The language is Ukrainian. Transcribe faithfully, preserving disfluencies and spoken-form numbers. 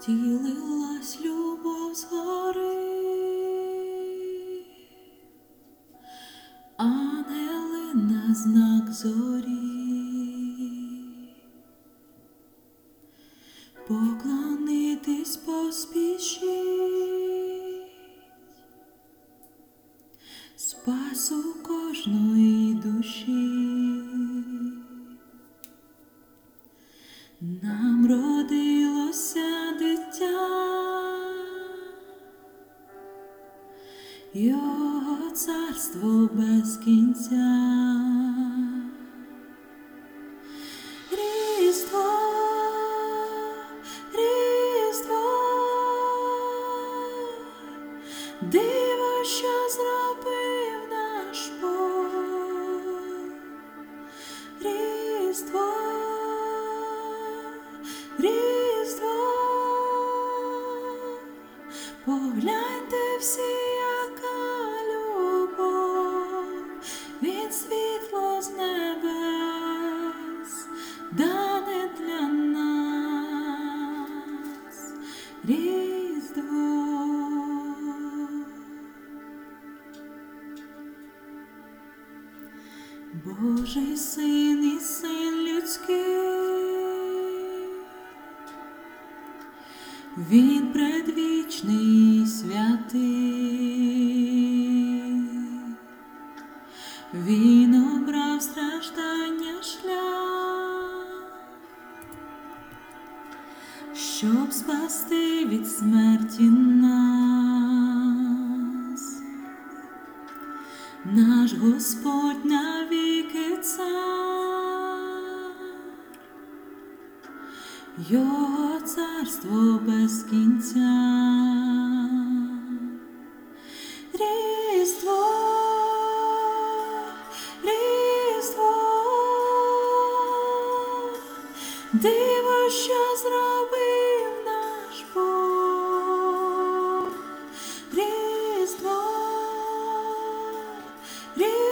Стілилась любов згори, ангели на знак зорі, поклонитись поспішіть спасу кожної душі. Нам родилося дитя, Його царство без кінця. Різдво, Різдво, диво, що зробив наш Бог. Різдво, Різдво, погляньте всі, яка любов, від світло з небес дане для нас. Різдво. Божий син і син людський, Він предвічний і святий, Він обрав страждання шлях, щоб спасти від смерті нас. Наш Господь навіки цар, Його царство без кінця. Різдво, Різдво, диво, що зробив наш Бог. Різдво, Різдво.